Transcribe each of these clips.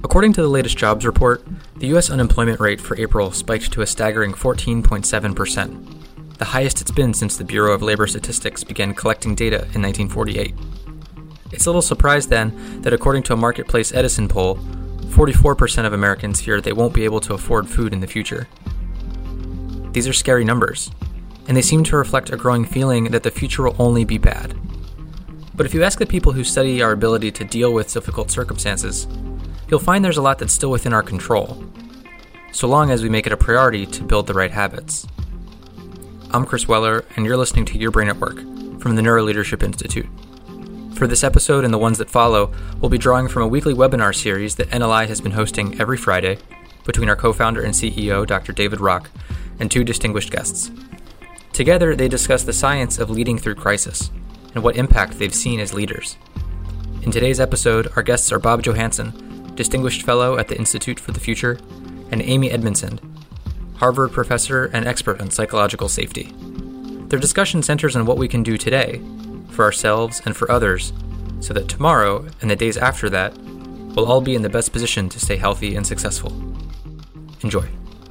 According to the latest jobs report, the U.S. unemployment rate for April spiked to a staggering 14.7%, the highest it's been since the Bureau of Labor Statistics began collecting data in 1948. It's a little surprise then that according to a Marketplace Edison poll, 44% of Americans fear they won't be able to afford food in the future. These are scary numbers, and they seem to reflect a growing feeling that the future will only be bad. But if you ask the people who study our ability to deal with difficult circumstances, you'll find there's a lot that's still within our control, so long as we make it a priority to build the right habits. I'm Chris Weller, and you're listening to Your Brain at Work from the Neuroleadership Institute. For this episode and the ones that follow, we'll be drawing from a weekly webinar series that NLI has been hosting every Friday between our co-founder and CEO, Dr. David Rock, and two distinguished guests. Together, they discuss the science of leading through crisis and what impact they've seen as leaders. In today's episode, our guests are Bob Johansen, Distinguished Fellow at the Institute for the Future, and Amy Edmondson, Harvard professor and expert on psychological safety. Their discussion centers on what we can do today, for ourselves and for others, so that tomorrow and the days after that, we'll all be in the best position to stay healthy and successful. Enjoy.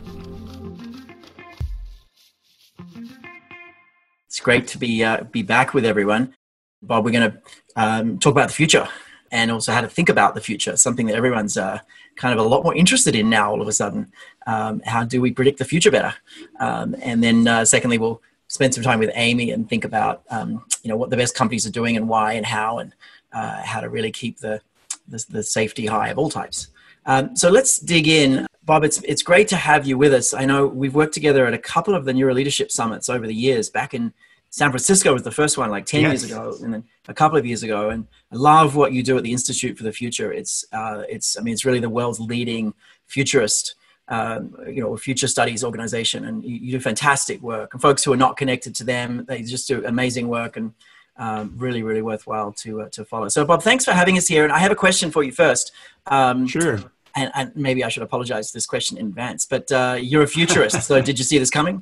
It's great to be back with everyone. Bob, we're going to talk about the future and also how to think about the future, something that everyone's kind of a lot more interested in now all of a sudden. How do we predict the future better? And then secondly, we'll spend some time with Amy and think about what the best companies are doing and why and how to really keep the safety high of all types. So let's dig in. Bob, it's great to have you with us. I know we've worked together at a couple of the Neuroleadership Summits over the years. Back in San Francisco was the first one, like 10 years ago, and then a couple of years ago. And I love what you do at the Institute for the Future. It's really the world's leading futurist, future studies organization, and you do fantastic work. And folks who are not connected to them, they just do amazing work and really, really worthwhile to follow. So, Bob, thanks for having us here. And I have a question for you first. Sure. And maybe I should apologize for this question in advance, but you're a futurist, so did you see this coming?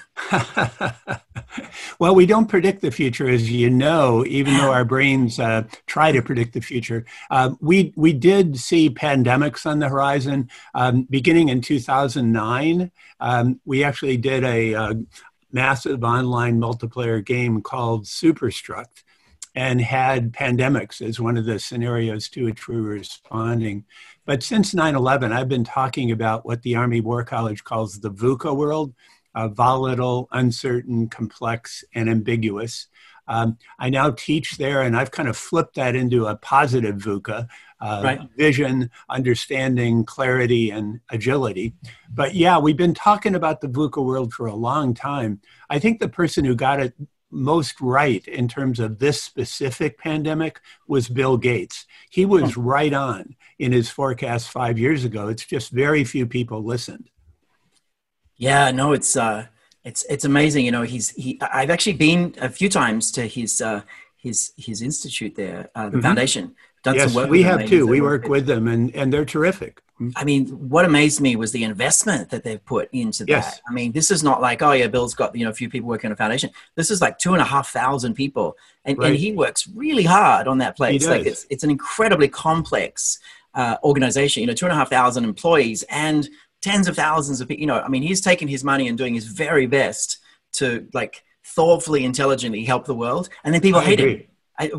Well, we don't predict the future, as you know, even though our brains try to predict the future. We did see pandemics on the horizon. Beginning in 2009, we actually did a massive online multiplayer game called Superstruct, and had pandemics as one of the scenarios to which we were responding. But since 9/11, I've been talking about what the Army War College calls the VUCA world, volatile, uncertain, complex, and ambiguous. I now teach there, and I've kind of flipped that into a positive VUCA, right. Vision, understanding, clarity, and agility. But yeah, we've been talking about the VUCA world for a long time. I think the person who got it most right in terms of this specific pandemic was Bill Gates. He was right on in his forecast 5 years ago. It's just very few people listened. Yeah, no, it's amazing. I've actually been a few times to his institute there, the foundation. Done some work we with have them. too. We work with them, and they're terrific. I mean, what amazed me was the investment that they've put into that. Yes. I mean, this is not like, oh yeah, Bill's got, a few people working on a foundation. This is like 2,500 people. And he works really hard on that place. Like it's an incredibly complex organization, 2,500 employees and tens of thousands of people. He's taking his money and doing his very best to thoughtfully, intelligently help the world. And then people hate him.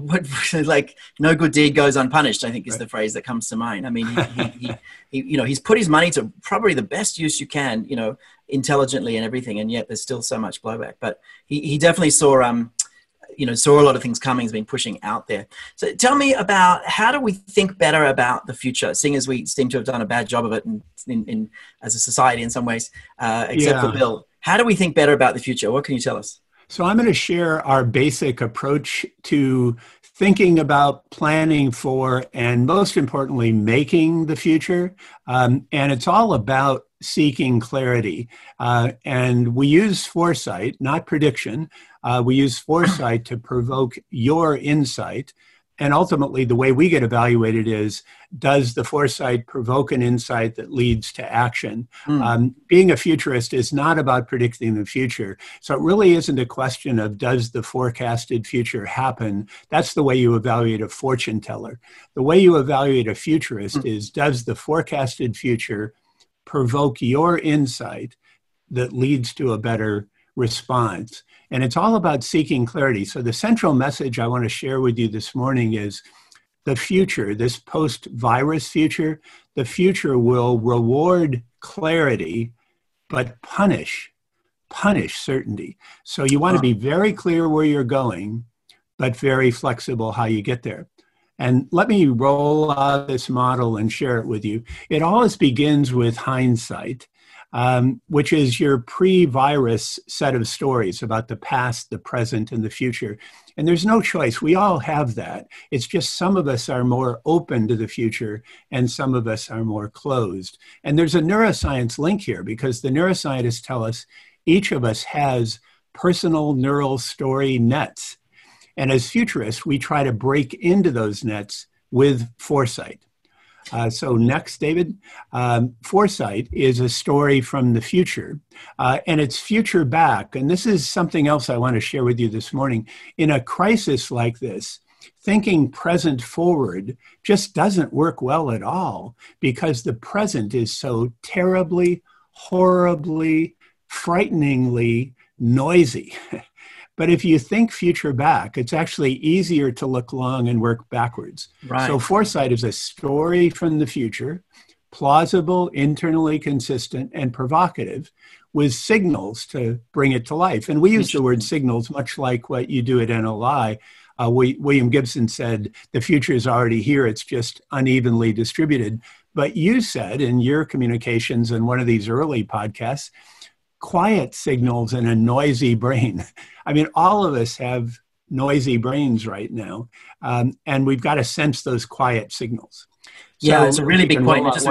No good deed goes unpunished, I think is the phrase that comes to mind. I mean, he's put his money to probably the best use you can, intelligently and everything. And yet there's still so much blowback, but he definitely saw a lot of things coming, has been pushing out there. So tell me about, how do we think better about the future, seeing as we seem to have done a bad job of it in as a society in some ways, except for Bill. How do we think better about the future? What can you tell us? So I'm going to share our basic approach to thinking about planning for, and most importantly, making the future. And it's all about seeking clarity. And we use foresight, not prediction. We use foresight to provoke your insight. And ultimately, the way we get evaluated is, does the foresight provoke an insight that leads to action? Being a futurist is not about predicting the future. So it really isn't a question of, does the forecasted future happen? That's the way you evaluate a fortune teller. The way you evaluate a futurist is, does the forecasted future provoke your insight that leads to a better response? And it's all about seeking clarity. So the central message I want to share with you this morning is, the future, this post-virus future, the future will reward clarity, but punish certainty. So you want to be very clear where you're going, but very flexible how you get there. And let me roll out this model and share it with you. It always begins with hindsight, which is your pre-virus set of stories about the past, the present, and the future. And there's no choice. We all have that. It's just some of us are more open to the future and some of us are more closed. And there's a neuroscience link here, because the neuroscientists tell us each of us has personal neural story nets. And as futurists, we try to break into those nets with foresight. So next, David, foresight is a story from the future, and it's future back. And this is something else I want to share with you this morning. In a crisis like this, thinking present forward just doesn't work well at all, because the present is so terribly, horribly, frighteningly noisy. But if you think future back, it's actually easier to look long and work backwards. Right. So foresight is a story from the future, plausible, internally consistent, and provocative, with signals to bring it to life. And we use the word signals much like what you do at NLI. William Gibson said, the future is already here, it's just unevenly distributed. But you said in your communications in one of these early podcasts, quiet signals in a noisy brain. I mean, all of us have noisy brains right now, and we've got to sense those quiet signals. Yeah, it's a really big point. Just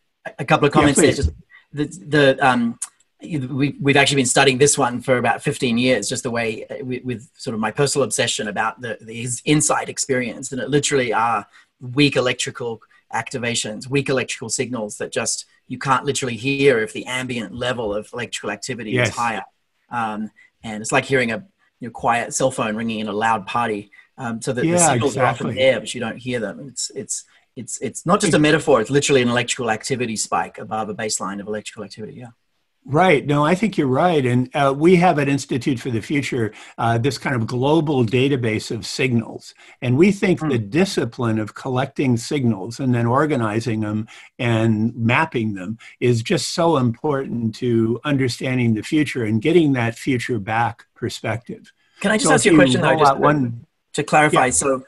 a couple of comments there. Just we've actually been studying this one for about 15 years, just the way with sort of my personal obsession about the insight experience, and it literally are weak electrical activations, weak electrical signals that just you can't literally hear if the ambient level of electrical activity is higher. And it's like hearing a quiet cell phone ringing in a loud party. So that the signals are often there, but you don't hear them. It's not just a metaphor. It's literally an electrical activity spike above a baseline of electrical activity. Yeah. Right. No, I think you're right. And we have at Institute for the Future this kind of global database of signals. And we think the discipline of collecting signals and then organizing them and mapping them is just so important to understanding the future and getting that future back perspective. Can I just ask you a question, though, just to clarify? Yeah. So,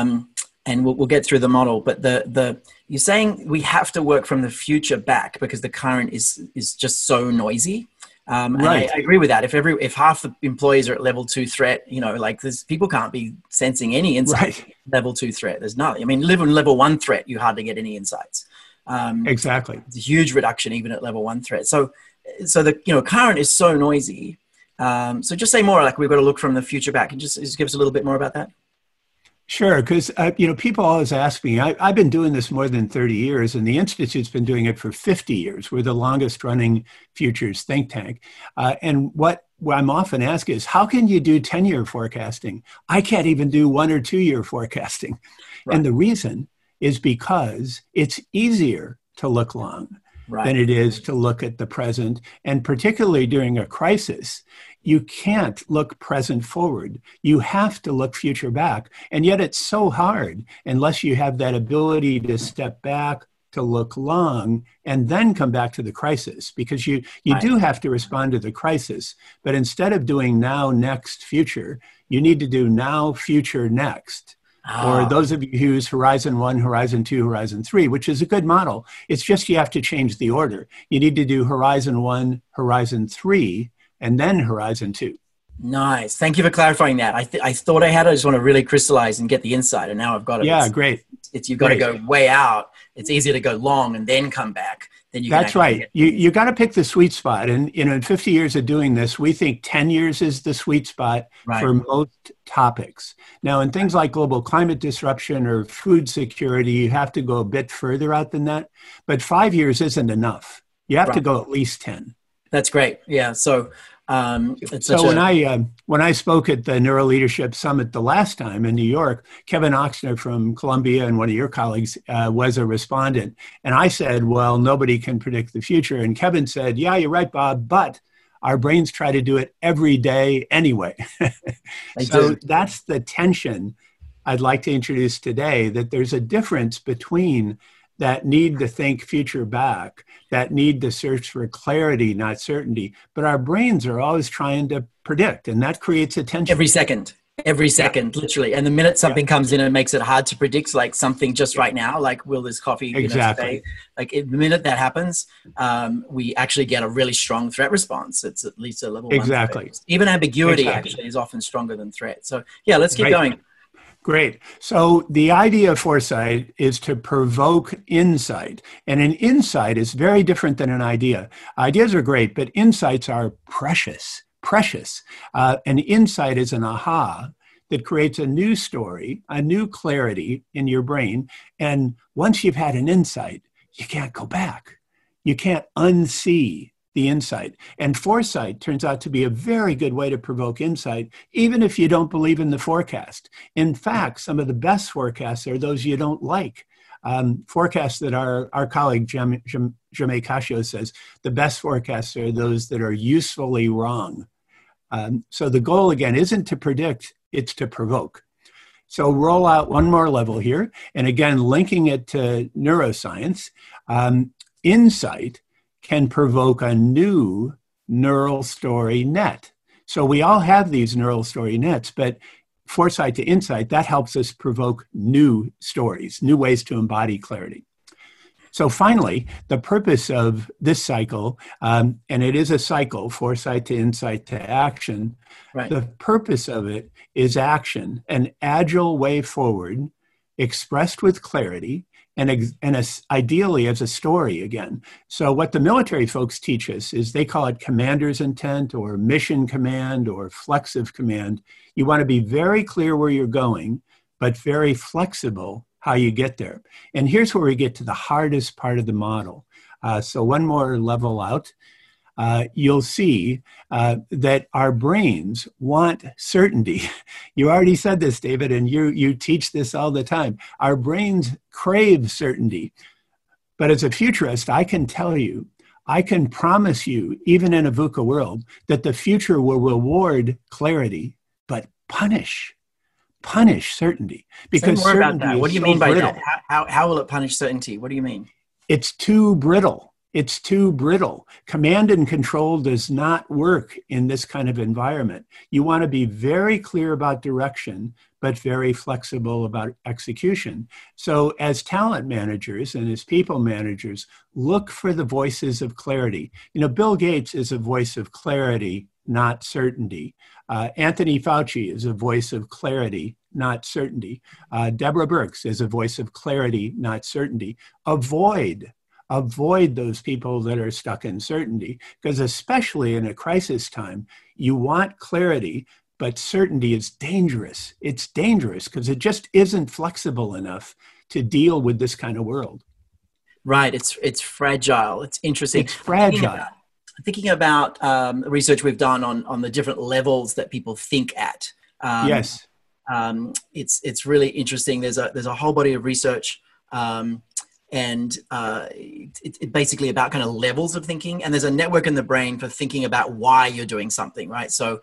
and we'll get through the model, but you're saying we have to work from the future back because the current is just so noisy. And I agree with that. If half the employees are at level 2 threat, like people can't be sensing any insight. Level 2 threat, there's nothing. I mean, level 1 threat, you hardly get any insights. Exactly. It's a huge reduction even at level 1 threat. So the current is so noisy. So just say more, like we've got to look from the future back, and just give us a little bit more about that. Sure, because people always ask me, I've been doing this more than 30 years, and the Institute's been doing it for 50 years. We're the longest running futures think tank. And what I'm often asked is, how can you do 10-year forecasting? I can't even do 1 or 2 year forecasting. Right. And the reason is because it's easier to look long than it is to look at the present. And particularly during a crisis, you can't look present forward. You have to look future back. And yet it's so hard unless you have that ability to step back, to look long, and then come back to the crisis, because you do have to respond to the crisis. But instead of doing now, next, future, you need to do now, future, next. Or those of you who use Horizon 1, Horizon 2, Horizon 3, which is a good model. It's just you have to change the order. You need to do Horizon 1, Horizon 3, and then Horizon 2. Nice. Thank you for clarifying that. I thought I had it. I just want to really crystallize and get the insight, and now I've got it. Yeah, great. You've got to go way out. It's easier to go long and then come back then you can That's right. You got to pick the sweet spot. And in 50 years of doing this, we think 10 years is the sweet spot for most topics. Now, in things like global climate disruption or food security, you have to go a bit further out than that. But 5 years isn't enough. You have to go at least 10. That's great. Yeah. So when I spoke at the Neuro Leadership Summit the last time in New York, Kevin Oxner from Columbia and one of your colleagues was a respondent. And I said, well, nobody can predict the future. And Kevin said, yeah, you're right, Bob, but our brains try to do it every day anyway. So that's the tension I'd like to introduce today, that there's a difference between that need to think future back, that need to search for clarity, not certainty. But our brains are always trying to predict, and that creates a tension. Every second, literally. And the minute something comes in and makes it hard to predict, like something just right now, like will this coffee stay? Like the minute that happens, we actually get a really strong threat response. It's at least a level 1. Exactly. Even ambiguity actually is often stronger than threat. So yeah, let's keep going. Great. So the idea of foresight is to provoke insight. And an insight is very different than an idea. Ideas are great, but insights are precious. An insight is an aha that creates a new story, a new clarity in your brain. And once you've had an insight, you can't go back. You can't unsee the insight. And foresight turns out to be a very good way to provoke insight, even if you don't believe in the forecast. In fact, some of the best forecasts are those you don't like. Forecasts that our colleague Jaume Cascio says, the best forecasts are those that are usefully wrong. So the goal, again, isn't to predict, it's to provoke. So roll out one more level here. And again, linking it to neuroscience, insight can provoke a new neural story net. So we all have these neural story nets, but foresight to insight, that helps us provoke new stories, new ways to embody clarity. So finally, the purpose of this cycle, and it is a cycle, foresight to insight to action, the purpose of it is action, an agile way forward, expressed with clarity, and ideally as a story again. So what the military folks teach us is they call it commander's intent or mission command or flexive command. You want to be very clear where you're going, but very flexible how you get there. And here's where we get to the hardest part of the model. So one more level out. You'll see that our brains want certainty. You already said this, David, and you teach this all the time. Our brains crave certainty. But as a futurist, I can tell you, I can promise you, even in a VUCA world, that the future will reward clarity, but punish certainty. Because say more about that. What do you mean by that? How will it punish certainty? What do you mean? It's too brittle. It's too brittle. Command and control does not work in this kind of environment. You want to be very clear about direction, but very flexible about execution. So as talent managers and as people managers, look for the voices of clarity. Bill Gates is a voice of clarity, not certainty. Anthony Fauci is a voice of clarity, not certainty. Deborah Birx is a voice of clarity, not certainty. Avoid those people that are stuck in certainty, because especially in a crisis time, you want clarity, but certainty is dangerous. It's dangerous because it just isn't flexible enough to deal with this kind of world. Right. It's fragile. It's interesting. It's fragile. Thinking about research we've done on the different levels that people think at. Yes. It's really interesting. There's a whole body of research. And it's basically about kind of levels of thinking. And there's a network in the brain for thinking about why you're doing something, right? So,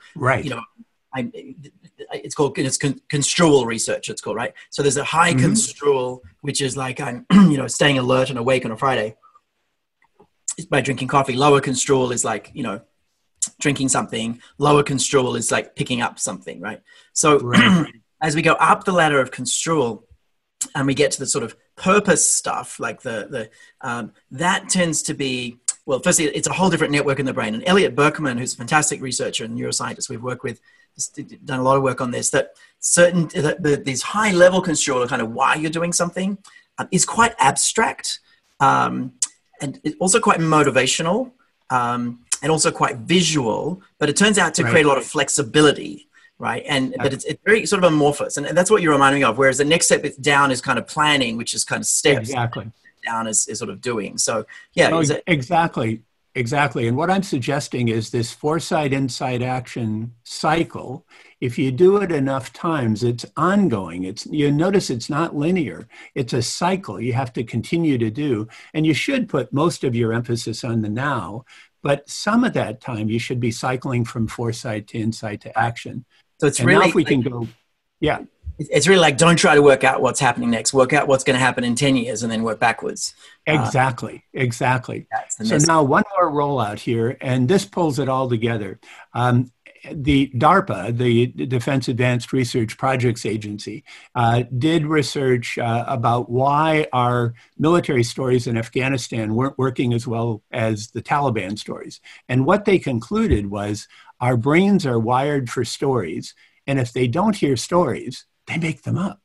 it's called construal research, it's called, right? So there's a high construal, which is like I'm, staying alert and awake on a Friday by drinking coffee. Lower construal is like, drinking something. Lower construal is like picking up something, right? So as we go up the ladder of construal and we get to the sort of purpose stuff, like that tends to be, well, firstly, it's a whole different network in the brain. And Elliot Berkman, who's a fantastic researcher and neuroscientist we've worked with, has done a lot of work on this, that these high level construal, kind of why you're doing something, is quite abstract. and it's also quite motivational, and also quite visual, but it turns out to create a lot of flexibility, right? But it's very sort of amorphous, and that's what you're reminding me of. Whereas the next step down is kind of planning, which is kind of steps. Exactly. Down is sort of doing. So yeah, exactly. And what I'm suggesting is this foresight, insight, action cycle. If you do it enough times, it's ongoing. You notice it's not linear. It's a cycle you have to continue to do. And you should put most of your emphasis on the now, but some of that time you should be cycling from foresight to insight to action. So it's really, now if we can go, yeah. It's really like, don't try to work out what's happening next. Work out what's going to happen in 10 years and then work backwards. Exactly. So now one more rollout here, and this pulls it all together. The DARPA, the Defense Advanced Research Projects Agency, did research about why our military stories in Afghanistan weren't working as well as the Taliban stories. And what they concluded was our brains are wired for stories. And if they don't hear stories, they make them up.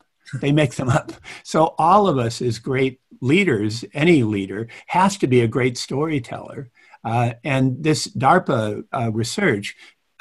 So all of us as great leaders, any leader, has to be a great storyteller. And this DARPA research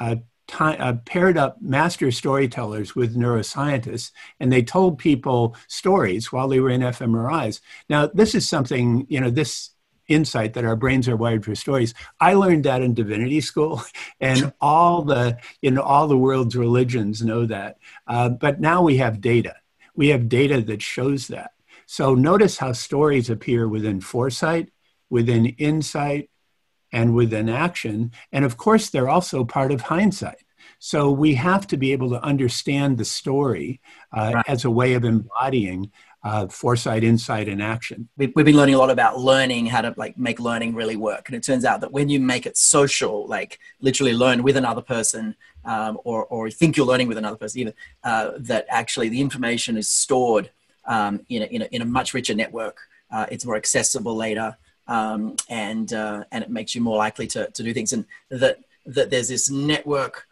paired up master storytellers with neuroscientists, and they told people stories while they were in fMRIs. Now, this is something, this insight that our brains are wired for stories. I learned that in divinity school, and all the world's religions know that. But now we have data. We have data that shows that. So notice how stories appear within foresight, within insight, and within action. And of course, they're also part of hindsight. So we have to be able to understand the story as a way of embodying foresight, insight, and action. We've been learning a lot about learning, how to make learning really work. And it turns out that when you make it social, like literally learn with another person, or think you're learning with another person even, that actually the information is stored in a much richer network. It's more accessible later, and it makes you more likely to do things. And that there's this network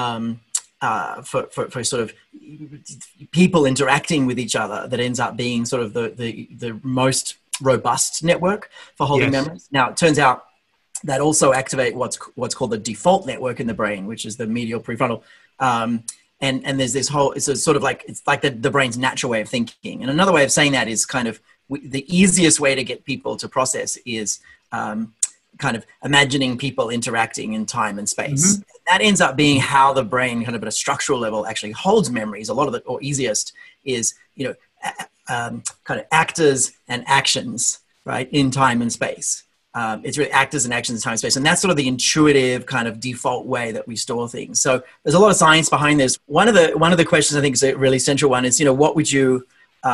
for sort of people interacting with each other that ends up being sort of the most robust network for holding memories. Now, it turns out that also activate what's called the default network in the brain, which is the medial prefrontal. And there's this whole, it's like the brain's natural way of thinking. And another way of saying that is kind of the easiest way to get people to process is kind of imagining people interacting in time and space. Mm-hmm. That ends up being how the brain kind of at a structural level actually holds memories. A lot of it, or easiest, is, kind of actors and actions, right, in time and space. It's really actors and actions in time and space. And that's sort of the intuitive kind of default way that we store things. So there's a lot of science behind this. One of the questions I think is a really central one is, what would you,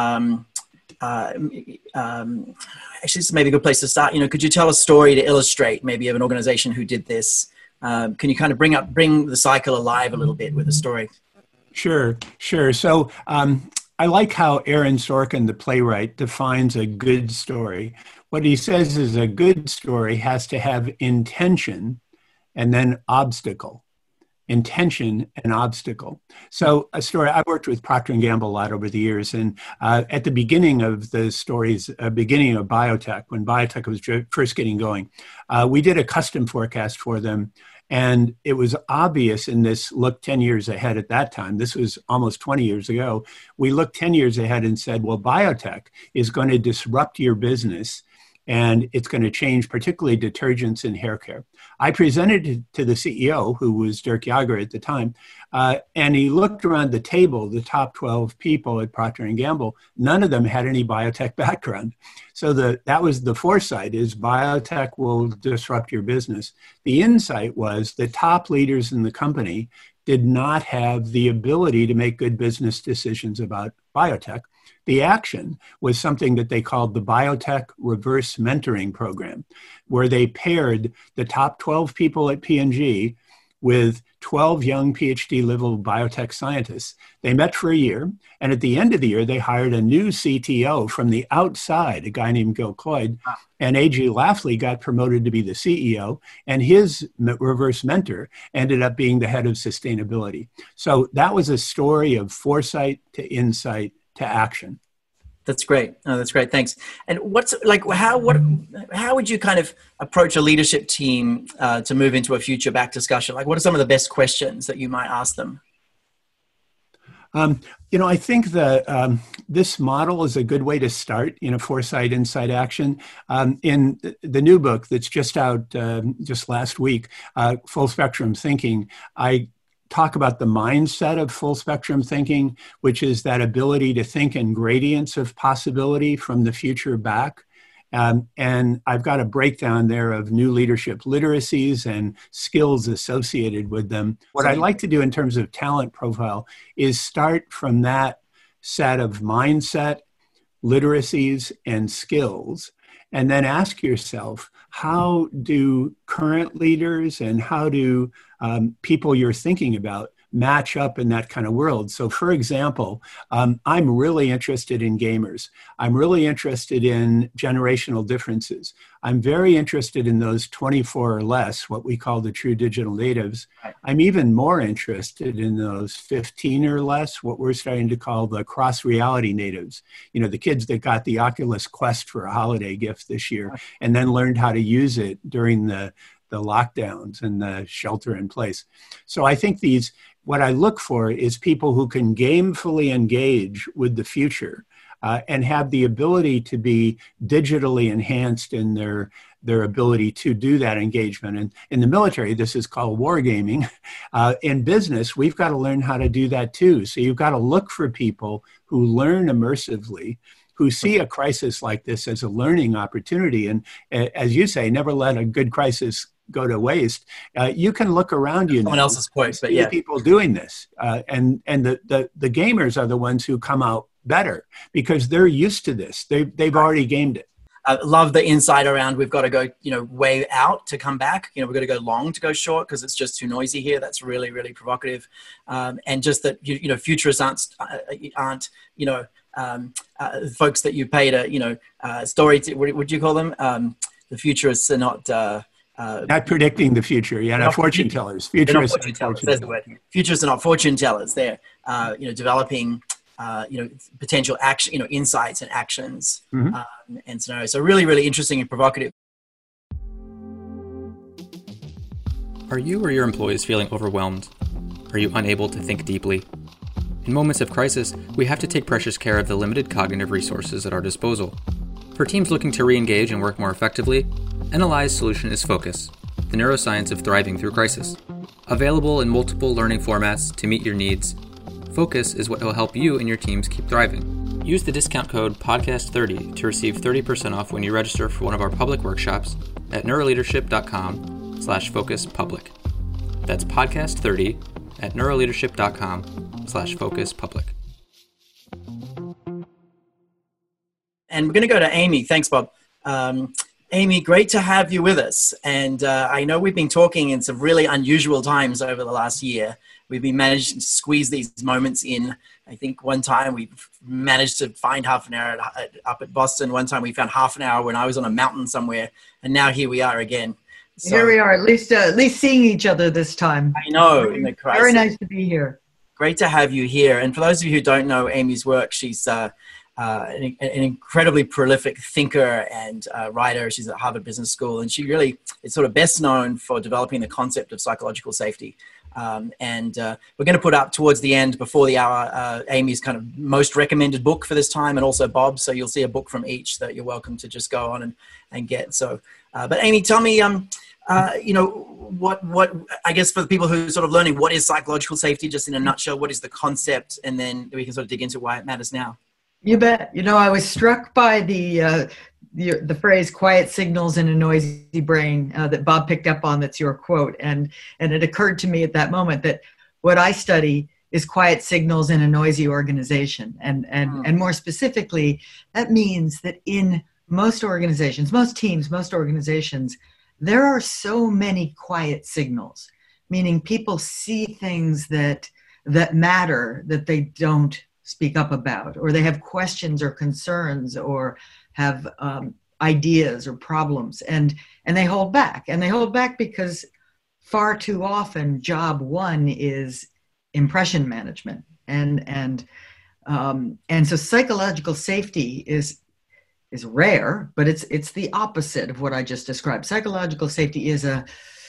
actually, it's maybe a good place to start. Could you tell a story to illustrate maybe of an organization who did this? Can you kind of bring the cycle alive a little bit with a story? Sure. So I like how Aaron Sorkin, the playwright, defines a good story. What he says is a good story has to have intention and then obstacle. Intention and obstacle. So a story, I've worked with Procter & Gamble a lot over the years. And at the beginning of the stories, beginning of biotech, when biotech was first getting going, we did a custom forecast for them. And it was obvious in this look 10 years ahead at that time. This was almost 20 years ago. We looked 10 years ahead and said, well, biotech is going to disrupt your business. And it's going to change particularly detergents and hair care. I presented it to the CEO, who was Dirk Jager at the time, and he looked around the table, the top 12 people at Procter & Gamble. None of them had any biotech background. So that was the foresight, is biotech will disrupt your business. The insight was the top leaders in the company did not have the ability to make good business decisions about biotech. The action was something that they called the Biotech Reverse Mentoring Program, where they paired the top 12 people at P&G with 12 young PhD-level biotech scientists. They met for a year, and at the end of the year, they hired a new CTO from the outside, a guy named Gil Cloyd, and A.G. Lafley got promoted to be the CEO, and his reverse mentor ended up being the head of sustainability. So that was a story of foresight to insight to action. That's great. Oh, that's great. Thanks. And how would you kind of approach a leadership team to move into a future back discussion? Like, what are some of the best questions that you might ask them? I think that this model is a good way to start, foresight, insight, action. In the new book that's just out just last week, Full Spectrum Thinking, I talk about the mindset of full spectrum thinking, which is that ability to think in gradients of possibility from the future back. And I've got a breakdown there of new leadership literacies and skills associated with them. What I like to do in terms of talent profile is start from that set of mindset, literacies, and skills, and then ask yourself, how do current leaders and how do people you're thinking about match up in that kind of world? So for example, I'm really interested in gamers. I'm really interested in generational differences. I'm very interested in those 24 or less, what we call the true digital natives. I'm even more interested in those 15 or less, what we're starting to call the cross reality natives. The kids that got the Oculus Quest for a holiday gift this year and then learned how to use it during the lockdowns and the shelter in place. So I think what I look for is people who can gamefully engage with the future and have the ability to be digitally enhanced in their ability to do that engagement. And in the military, this is called wargaming. In business, we've got to learn how to do that too. So you've got to look for people who learn immersively, who see a crisis like this as a learning opportunity. And as you say, never let a good crisis go to waste. You can look around you. Someone else's quote, but yeah, people doing this, and the gamers are the ones who come out better because they're used to this. They've already gamed it. I love the insight around we've got to go, way out to come back. We've got to go long to go short because it's just too noisy here. That's really, really provocative. And just that, futurists aren't folks that you paid a story to, what would you call them? The futurists are not predicting the future. Yeah, not fortune tellers. Futurists are not fortune tellers. There's the word. Futurists are not fortune tellers. They're, developing, potential action, insights and actions and scenarios. So really, really interesting and provocative. Are you or your employees feeling overwhelmed? Are you unable to think deeply? In moments of crisis, we have to take precious care of the limited cognitive resources at our disposal. For teams looking to re-engage and work more effectively, NLI's solution is Focus, the neuroscience of thriving through crisis. Available in multiple learning formats to meet your needs, Focus is what will help you and your teams keep thriving. Use the discount code PODCAST30 to receive 30% off when you register for one of our public workshops at neuroleadership.com/focuspublic. That's podcast30 at neuroleadership.com/focuspublic. And we're going to go to Amy. Thanks, Bob. Amy, great to have you with us. And I know we've been talking in some really unusual times over the last year. We've been managing to squeeze these moments in. I think one time we managed to find half an hour up at Boston. One time we found half an hour when I was on a mountain somewhere. And now here we are again. So, here we are, at least seeing each other this time. I know. In the crisis. Very nice to be here. Great to have you here. And for those of you who don't know Amy's work, she's an incredibly prolific thinker and writer. She's at Harvard Business School, and she really is sort of best known for developing the concept of psychological safety. And we're going to put up towards the end, before the hour, Amy's kind of most recommended book for this time, and also Bob's. So you'll see a book from each that you're welcome to just go on and get. So, but Amy, tell me, what I guess for the people who are sort of learning, what is psychological safety, just in a nutshell? What is the concept, and then we can sort of dig into why it matters now. You bet. I was struck by the phrase "quiet signals in a noisy brain" that Bob picked up on. That's your quote, and it occurred to me at that moment that what I study is quiet signals in a noisy organization, and more specifically, that means that in most organizations, most teams, most organizations, there are so many quiet signals, meaning people see things that matter that they don't speak up about, or they have questions or concerns, or have ideas or problems, and they hold back. And they hold back because far too often job one is impression management, and And so psychological safety is rare, but it's the opposite of what I just described. Psychological safety is a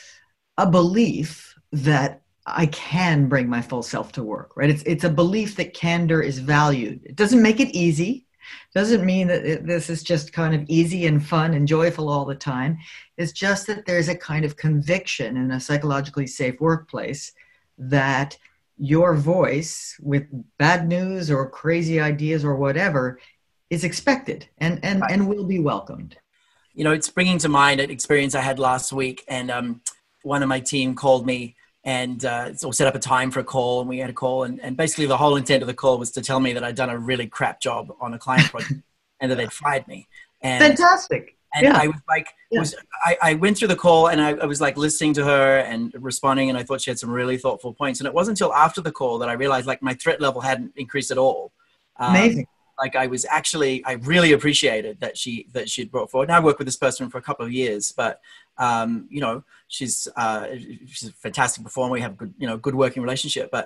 belief that I can bring my full self to work, right? It's a belief that candor is valued. It doesn't make it easy. Doesn't mean that this is just kind of easy and fun and joyful all the time. It's just that there's a kind of conviction in a psychologically safe workplace that your voice with bad news or crazy ideas or whatever is expected and will be welcomed. You know, it's bringing to mind an experience I had last week, and one of my team called me and set up a time for a call, and we had a call, and basically the whole intent of the call was to tell me that I'd done a really crap job on a client project and that they'd fired me. And, fantastic. And I was like, I went through the call and I was like listening to her and responding, and I thought she had some really thoughtful points. And it wasn't until after the call that I realized like my threat level hadn't increased at all. Amazing. Like I really appreciated that she'd brought forward. And I worked with this person for a couple of years, but you know, she's a fantastic performer. We have good working relationship, but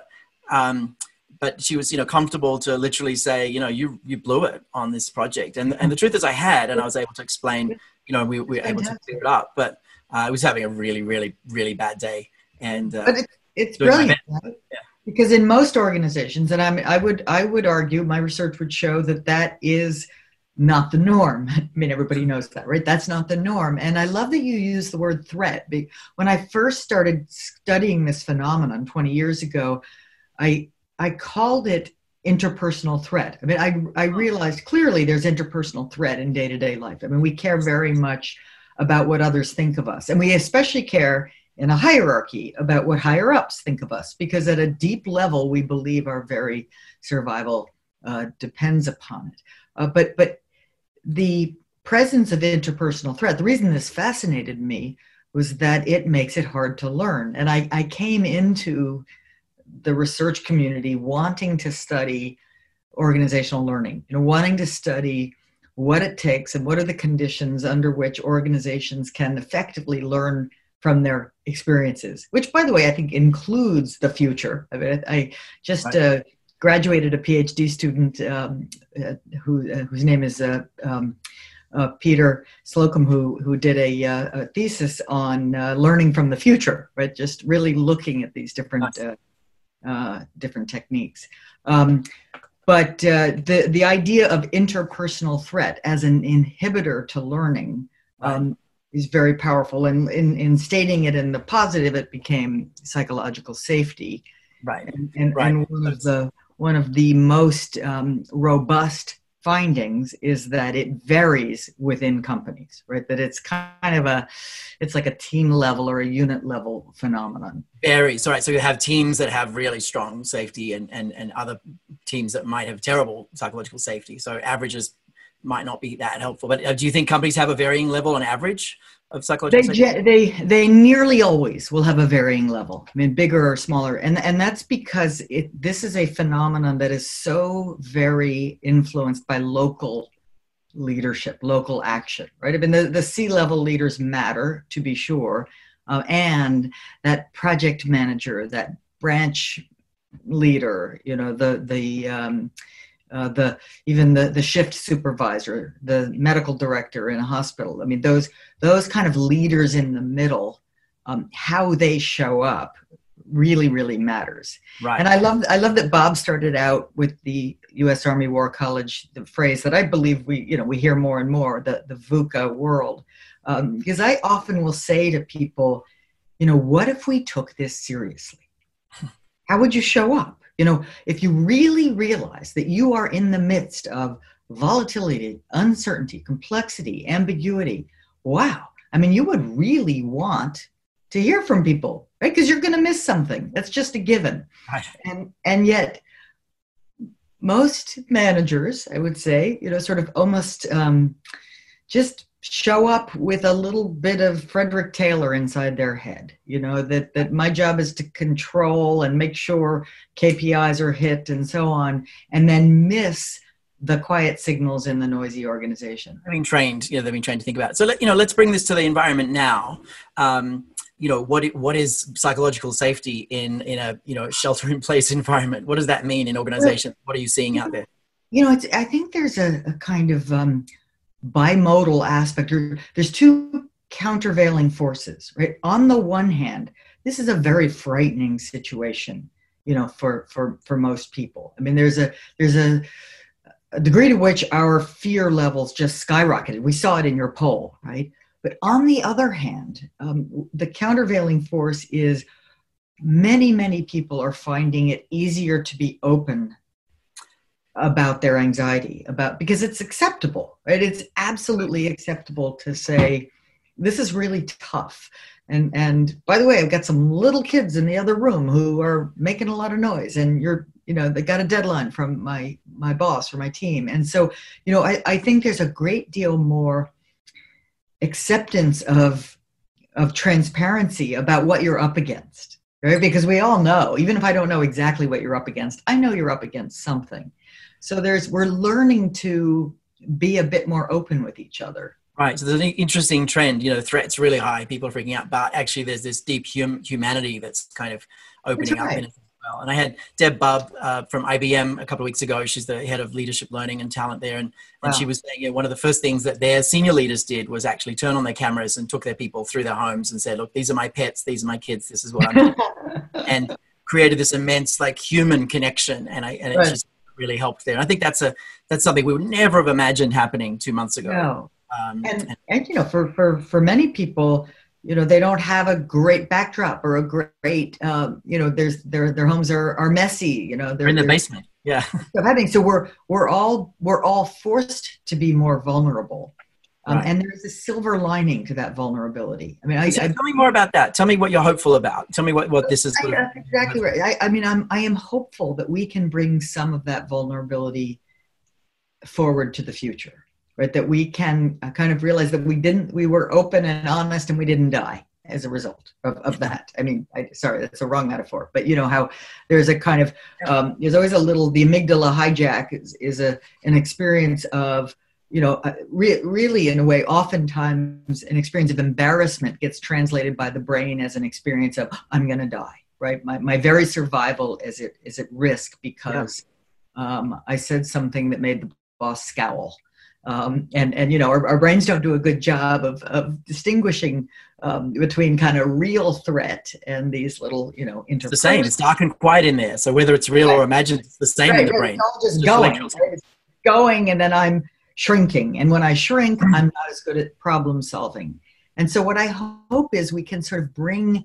she was, comfortable to literally say, you blew it on this project. And the truth is I had, and I was able to explain, we were able to clear it up, but I was having a really, really, really bad day. And but it's brilliant. Right? Yeah. Because in most organizations, and I would argue, my research would show that is not the norm. I mean, everybody knows that, right? That's not the norm. And I love that you use the word threat. When I first started studying this phenomenon 20 years ago, I called it interpersonal threat. I mean, I realized clearly there's interpersonal threat in day-to-day life. I mean, we care very much about what others think of us. And we especially care in a hierarchy about what higher ups think of us, because at a deep level, we believe our very survival depends upon it. But the presence of interpersonal threat, the reason this fascinated me was that it makes it hard to learn. And I came into the research community wanting to study organizational learning, wanting to study what it takes and what are the conditions under which organizations can effectively learn from their experiences, which, by the way, I think includes the future. I mean, I just graduated a PhD student whose name is Peter Slocum, who did a thesis on learning from the future, right? Just really looking at these different different techniques. But the idea of interpersonal threat as an inhibitor to learning is very powerful. And in stating it in the positive, it became psychological safety. Right. And one of the most robust findings is that it varies within companies, right? That it's kind of it's like a team level or a unit level phenomenon. Varies. All right. So you have teams that have really strong safety and other teams that might have terrible psychological safety. So averages might not be that helpful. But do you think companies have a varying level on average of psychological safety? They nearly always will have a varying level. I mean, bigger or smaller. And that's because this is a phenomenon that is so very influenced by local leadership, local action, right? I mean, the C-level leaders matter, to be sure. And that project manager, that branch leader, even the shift supervisor, the medical director in a hospital. I mean, those kind of leaders in the middle, how they show up really, really matters. Right. And I love that Bob started out with the U.S. Army War College, the phrase that I believe we hear more and more, the VUCA world. Because I often will say to people, what if we took this seriously? How would you show up? If you really realize that you are in the midst of volatility, uncertainty, complexity, ambiguity, wow. I mean, you would really want to hear from people, right? Because you're going to miss something. That's just a given. Right. And yet, most managers, I would say, sort of almost just show up with a little bit of Frederick Taylor inside their head, that my job is to control and make sure KPIs are hit and so on, and then miss the quiet signals in the noisy organization. They've been trained to think about it. So let's bring this to the environment now. what is psychological safety in a shelter in place environment? What does that mean in organizations? What are you seeing out there? I think there's a kind of bimodal aspect. There's two countervailing forces, right? On the one hand, this is a very frightening situation, for most people. I mean, there's a degree to which our fear levels just skyrocketed. We saw it in your poll, right? But on the other hand, the countervailing force is many, many people are finding it easier to be open about their anxiety, because it's acceptable, right? It's absolutely acceptable to say, this is really tough. And by the way, I've got some little kids in the other room who are making a lot of noise, and they got a deadline from my boss or my team. And so, I think there's a great deal more acceptance of transparency about what you're up against, right? Because we all know, even if I don't know exactly what you're up against, I know you're up against something. So we're learning to be a bit more open with each other. Right. So there's an interesting trend, the threat's really high, people are freaking out, but actually there's this deep humanity that's kind of opening up in it as well. And I had Deb Bubb from IBM a couple of weeks ago. She's the head of leadership learning and talent there. And she was saying, one of the first things that their senior leaders did was actually turn on their cameras and took their people through their homes and said, look, these are my pets, these are my kids, this is what I'm doing. And created this immense human connection. And it just really helped there. And I think that's something we would never have imagined happening 2 months ago. No. For many people, they don't have a great backdrop or a great, their homes are messy, they're in the basement. Yeah. So we're all forced to be more vulnerable. And there's a silver lining to that vulnerability. I mean, tell me more about that. Tell me what you're hopeful about. Tell me what this is. That's exactly right. I am hopeful that we can bring some of that vulnerability forward to the future. Right, that we can kind of realize that we were open and honest and we didn't die as a result of that. I mean, sorry, that's a wrong metaphor, but how there's a kind of, there's always the amygdala hijack is an experience of, really in a way, oftentimes an experience of embarrassment gets translated by the brain as an experience of, I'm going to die, right? My very survival is at risk because I said something that made the boss scowl. Our brains don't do a good job of distinguishing between kind of real threat and these little, It's the same. It's dark and quiet in there. So whether it's real or imagined, it's the same in the brain. It's all just going. It's going, and then I'm shrinking. And when I shrink, I'm not as good at problem solving. And so what I hope is we can sort of bring,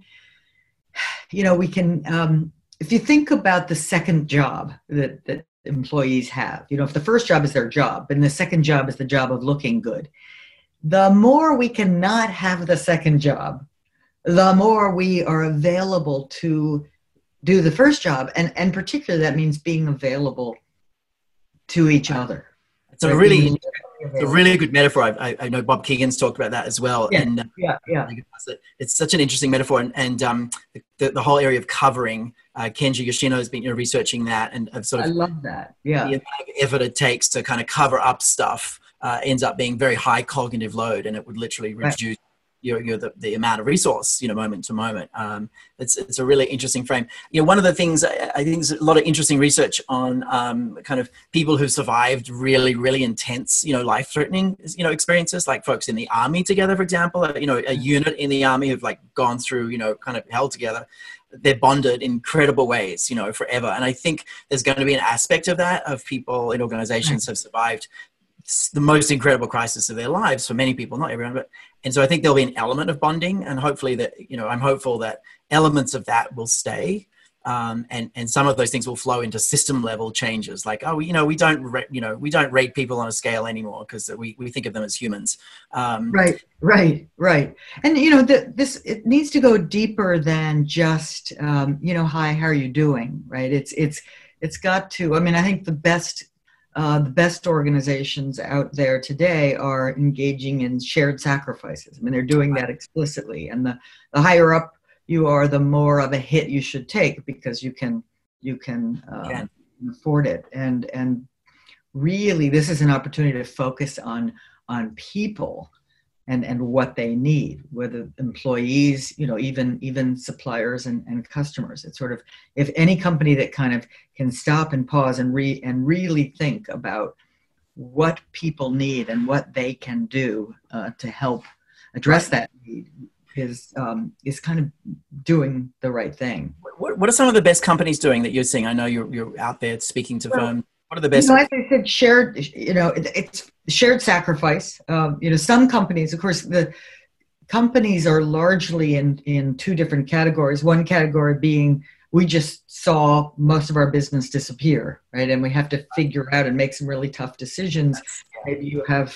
if you think about the second job that employees have, if the first job is their job and the second job is the job of looking good, the more we cannot have the second job, the more we are available to do the first job. And particularly that means being available to each other. It's a really good metaphor. I know Bob Keegan's talked about that as well. Yeah, and yeah. It's such an interesting metaphor. And the whole area of covering, Kenji Yoshino has been researching that, and I love that. Yeah, the amount of effort it takes to kind of cover up stuff ends up being very high cognitive load, and it would literally reduce the amount of resource, moment to moment. It's a really interesting frame. One of the things I think there's a lot of interesting research on kind of people who survived really, really intense, life-threatening, experiences, like folks in the army together, for example, a unit in the army who've gone through, kind of held together. They're bonded in incredible ways, forever. And I think there's going to be an aspect of that, of people in organizations have survived the most incredible crisis of their lives for many people, not everyone, and so I think there'll be an element of bonding, and hopefully that, I'm hopeful that elements of that will stay. And some of those things will flow into system level changes, like, we don't rate people on a scale anymore because we think of them as humans. Right. And it needs to go deeper than just hi, how are you doing? Right. It's got to. I mean, I think the best organizations out there today are engaging in shared sacrifices. I mean, they're doing that explicitly, and the higher up you are, the more of a hit you should take because you can afford it. And really, this is an opportunity to focus on people and what they need, whether employees, even suppliers and customers. It's sort of, if any company that kind of can stop and pause and really think about what people need and what they can do to help address that need is kind of doing the right thing. What are some of the best companies doing that you're seeing? I know you're out there speaking to firms. What are the best? As I said, it's shared sacrifice. Some companies, of course, the companies are largely in two different categories. One category being, we just saw most of our business disappear, right? And we have to figure out and make some really tough decisions. Maybe you have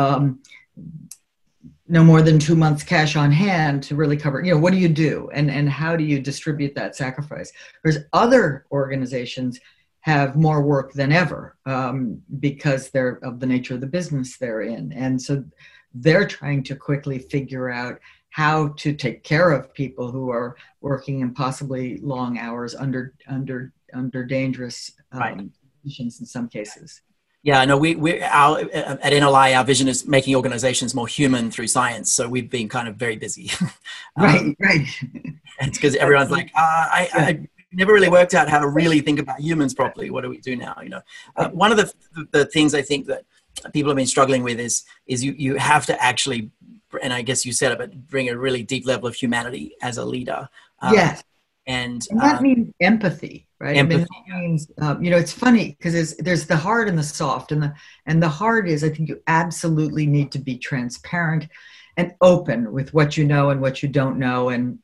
no more than 2 months cash on hand to really cover, what do you do? And how do you distribute that sacrifice? Whereas other organizations have more work than ever because they're of the nature of the business they're in. And so they're trying to quickly figure out how to take care of people who are working in possibly long hours under dangerous conditions in some cases. Yeah, no, at NLI, our vision is making organizations more human through science. So we've been kind of very busy. Right. It's because everyone's like, I never really worked out how to really think about humans properly. What do we do now? One of the things I think that people have been struggling with is you have to actually, and I guess you said it, but bring a really deep level of humanity as a leader. Yes. And that means empathy, right? Empathy. That means, it's funny because there's the hard and the soft, and the hard is, I think you absolutely need to be transparent and open with what you know and what you don't know, and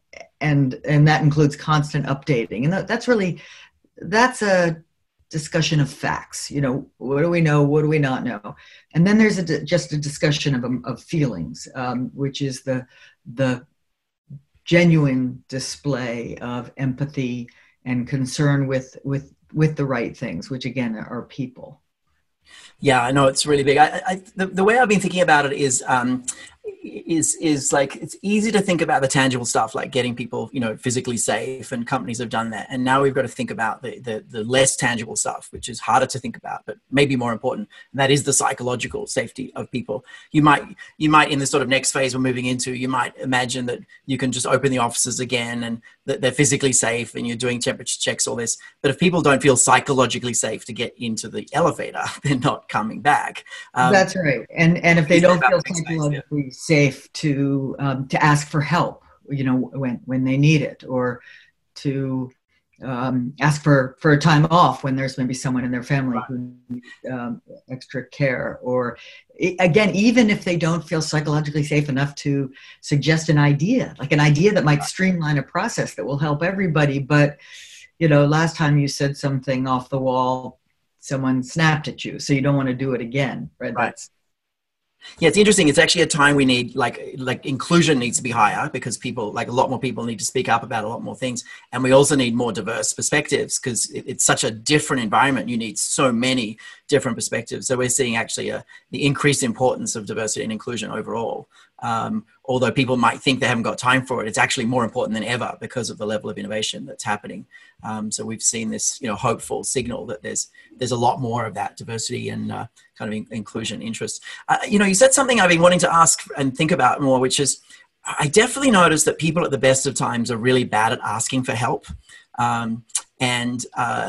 that includes constant updating. And that's a discussion of facts. What do we know? What do we not know? And then there's just a discussion of feelings, which is the genuine display of empathy and concern with the right things, which again are people. Yeah, I know it's really big. The way I've been thinking about it is like, it's easy to think about the tangible stuff, like getting people, physically safe, and companies have done that. And now we've got to think about the less tangible stuff, which is harder to think about, but maybe more important. And that is the psychological safety of people. You might in the sort of next phase we're moving into, you might imagine that you can just open the offices again and that they're physically safe and you're doing temperature checks, all this. But if people don't feel psychologically safe to get into the elevator, they're not coming back. That's right. And if they don't feel psychologically safe to ask for help, when they need it, or to ask for a time off when there's maybe someone in their family who needs extra care, or again, even if they don't feel psychologically safe enough to suggest an idea that might streamline a process that will help everybody. But, last time you said something off the wall, someone snapped at you, so you don't want to do it again, right? Right. Yeah, it's interesting. It's actually a time we need, like inclusion needs to be higher, because people, like a lot more people, need to speak up about a lot more things. And we also need more diverse perspectives, because it's such a different environment. You need so many different perspectives. So we're seeing actually the increased importance of diversity and inclusion overall. Although people might think they haven't got time for it, it's actually more important than ever because of the level of innovation that's happening. So we've seen this, hopeful signal that there's a lot more of that diversity and kind of inclusion interest. You said something I've been wanting to ask and think about more, which is, I definitely noticed that people at the best of times are really bad at asking for help. And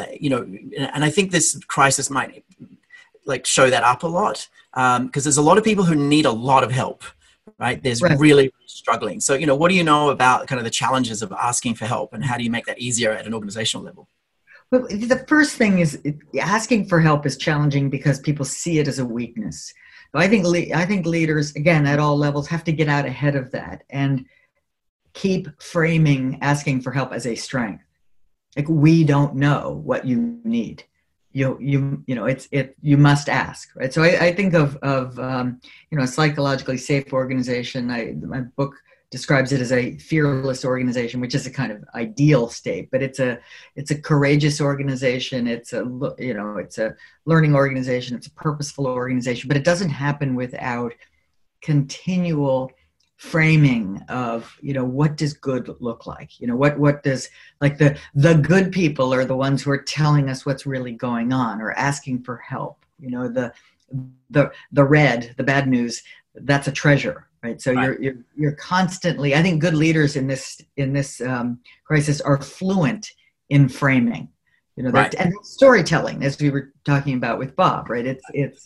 I think this crisis might show that up a lot, because there's a lot of people who need a lot of help. Right. There's really struggling. So, what do you know about kind of the challenges of asking for help, and how do you make that easier at an organizational level? Well, the first thing is, asking for help is challenging because people see it as a weakness. So I think leaders, again, at all levels, have to get out ahead of that and keep framing asking for help as a strength. Like, we don't know what you need. You must ask, right? So I think of a psychologically safe organization. My book describes it as a fearless organization, which is a kind of ideal state, but it's a courageous organization. It's a learning organization. It's a purposeful organization, but it doesn't happen without continual framing of, what does good look like? What does, like, the good people are the ones who are telling us what's really going on or asking for help. The bad news, that's a treasure, right? So Right. you're constantly. I think good leaders in this crisis are fluent in framing. Right. And storytelling, as we were talking about with Bob, right? It's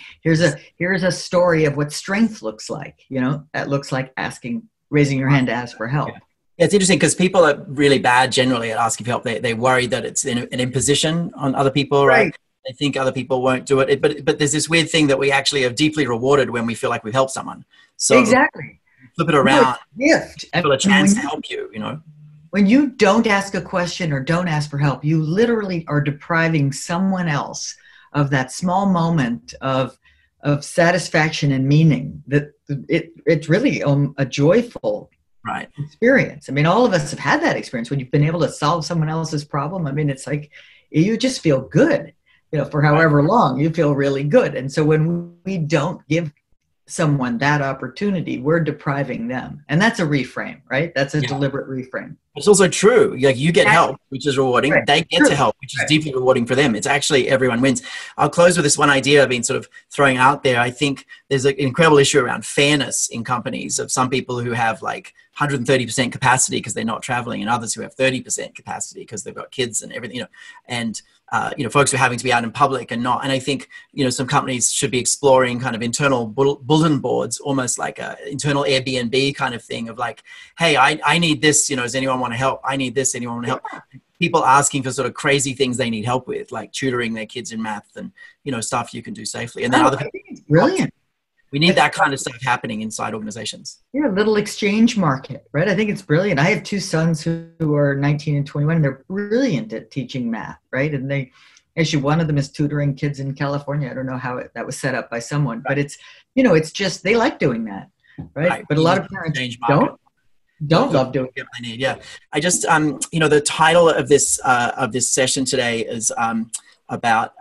here's a story of what strength looks like. That looks like raising your hand to ask for help. Yeah. It's interesting because people are really bad generally at asking for help. They worry that it's an imposition on other people, right? They think other people won't do it. But there's this weird thing that we actually are deeply rewarded when we feel like we've helped someone. So Exactly. flip it around, Gift. people a chance to help you, When you don't ask a question or don't ask for help, you literally are depriving someone else of that small moment of satisfaction and meaning. That it's really a joyful Right. experience. I mean, all of us have had that experience when you've been able to solve someone else's problem. I mean, it's like you just feel good, for however long you feel really good. And so when we don't give someone that opportunity, we're depriving them. And that's a reframe, right? That's a deliberate reframe. It's also true. Like you get help, which is rewarding. Right. They get to help, which is deeply rewarding for them. It's actually everyone wins. I'll close with this one idea I've been sort of throwing out there. I think there's an incredible issue around fairness in companies of some people who have like 130% capacity because they're not traveling, and others who have 30% capacity because they've got kids and everything, and folks who are having to be out in public and not. And I think, some companies should be exploring kind of internal bulletin boards, almost like a internal Airbnb kind of thing of like, hey, I need this, does anyone want to help? I need this, anyone want to help? People asking for sort of crazy things they need help with, like tutoring their kids in math and, stuff you can do safely. And then other people, it's brilliant. We need that kind of stuff happening inside organizations. Yeah, a little exchange market, right? I think it's brilliant. I have two sons who are 19 and 21, and they're brilliant at teaching math, right? And one of them is tutoring kids in California. I don't know how that was set up by someone, but it's just, they like doing that, right? But a lot of parents don't love doing it. I need, I just, the title of this session today is about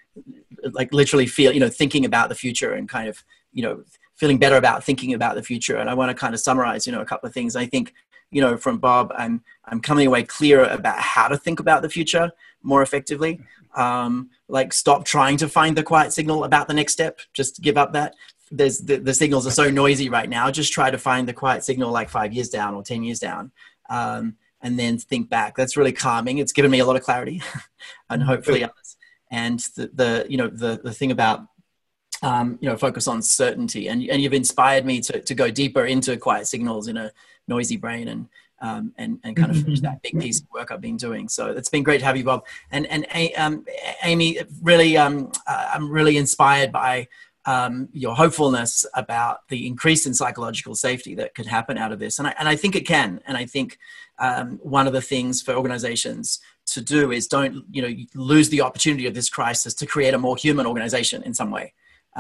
like literally thinking about the future and kind of, feeling better about thinking about the future. And I want to kind of summarize, a couple of things. I think, from Bob, I'm coming away clearer about how to think about the future more effectively. Like stop trying to find the quiet signal about the next step. Just give up that. The signals are so noisy right now. Just try to find the quiet signal like 5 years down or 10 years down. And then think back. That's really calming. It's given me a lot of clarity and hopefully others. And the thing about, focus on certainty, and you've inspired me to go deeper into quiet signals in a noisy brain and kind of finish that big piece of work I've been doing. So it's been great to have you, Bob. And Amy, really, I'm really inspired by your hopefulness about the increase in psychological safety that could happen out of this. And I think it can. And I think one of the things for organizations to do is don't, lose the opportunity of this crisis to create a more human organization in some way.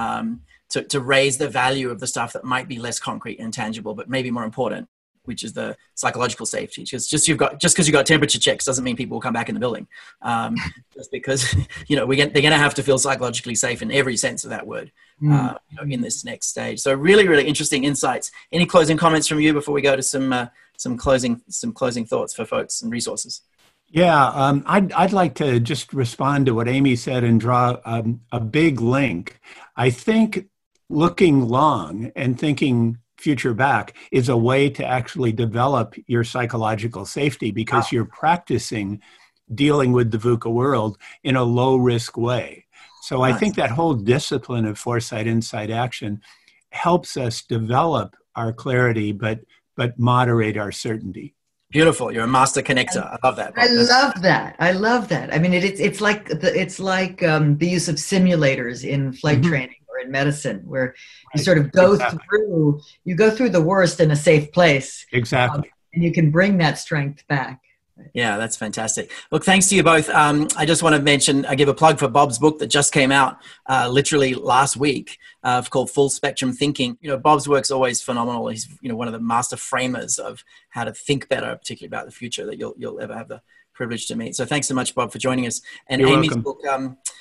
To raise the value of the stuff that might be less concrete and tangible, but maybe more important, which is the psychological safety. Just because you've got temperature checks doesn't mean people will come back in the building. Just because they're going to have to feel psychologically safe in every sense of that word in this next stage. So really, really interesting insights. Any closing comments from you before we go to some closing thoughts for folks and resources? Yeah, I'd like to just respond to what Amy said and draw a big link. I think looking long and thinking future back is a way to actually develop your psychological safety because you're practicing dealing with the VUCA world in a low risk way. So I think that whole discipline of foresight, insight, action helps us develop our clarity, but moderate our certainty. Beautiful. You're a master connector. I love that. I love that. I mean, it's like the use of simulators in flight training or in medicine, where you sort of go through the worst in a safe place. Exactly. And you can bring that strength back. Yeah, that's fantastic. Look, thanks to you both. I just want to give a plug for Bob's book that just came out literally last week called Full Spectrum Thinking. Bob's work's always phenomenal. He's one of the master framers of how to think better, particularly about the future that you'll ever have the privilege to meet. So thanks so much, Bob, for joining us. And You're Amy's welcome. book,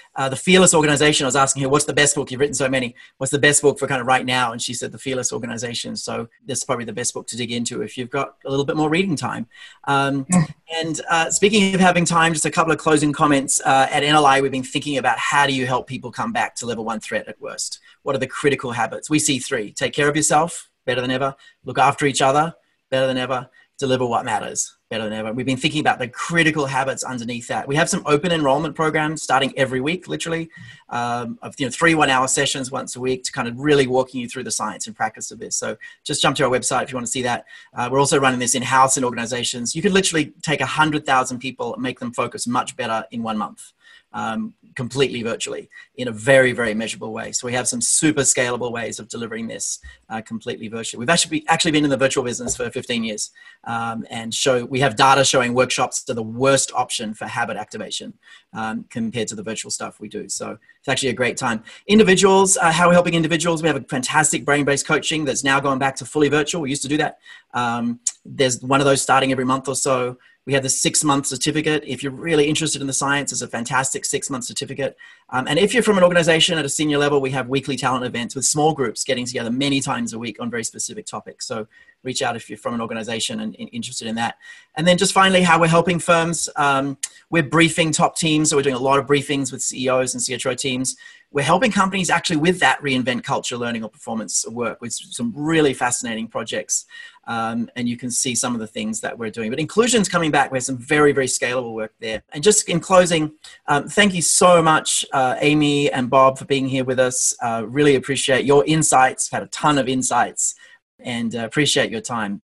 The Fearless Organization, I was asking her, what's the best book? You've written so many. What's the best book for kind of right now? And she said The Fearless Organization. So this is probably the best book to dig into if you've got a little bit more reading time. And speaking of having time, just a couple of closing comments. At NLI, we've been thinking about how do you help people come back to level 1 threat at worst? What are the critical habits? We see 3. Take care of yourself, better than ever. Look after each other, better than ever. Deliver what matters, better than ever. We've been thinking about the critical habits underneath that. We have some open enrollment programs starting every week, literally, of 3 1-hour sessions once a week to kind of really walking you through the science and practice of this. So just jump to our website if you want to see that. We're also running this in-house in organizations. You could literally take 100,000 people and make them focus much better in 1 month. Completely virtually in a very, very measurable way. So we have some super scalable ways of delivering this completely virtually. We've actually been in the virtual business for 15 years and we have data showing workshops are the worst option for habit activation compared to the virtual stuff we do. So it's actually a great time. Individuals, how we're helping individuals. We have a fantastic brain-based coaching that's now gone back to fully virtual. We used to do that. There's one of those starting every month or so. We have the 6-month certificate. If you're really interested in the science, it's a fantastic 6-month certificate. And if you're from an organization at a senior level, we have weekly talent events with small groups getting together many times a week on very specific topics. So reach out if you're from an organization and interested in that. And then just finally, how we're helping firms. We're briefing top teams. So we're doing a lot of briefings with CEOs and CHRO teams. We're helping companies actually with that reinvent culture, learning, or performance work with some really fascinating projects. And you can see some of the things that we're doing. But inclusion's coming back. We have some very, very scalable work there. And just in closing, thank you so much, Amy and Bob, for being here with us. Really appreciate your insights. Had a ton of insights and appreciate your time.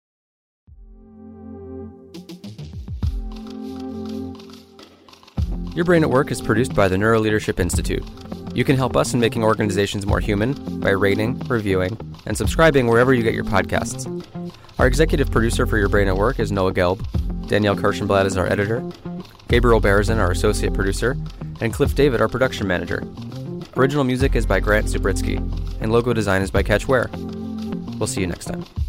Your Brain at Work is produced by the Neuroleadership Institute. You can help us in making organizations more human by rating, reviewing, and subscribing wherever you get your podcasts. Our executive producer for Your Brain at Work is Noah Gelb. Danielle Kirschenblatt is our editor. Gabriel Berzin, our associate producer. And Cliff David, our production manager. Original music is by Grant Subritsky, and logo design is by Catch Ware. We'll see you next time.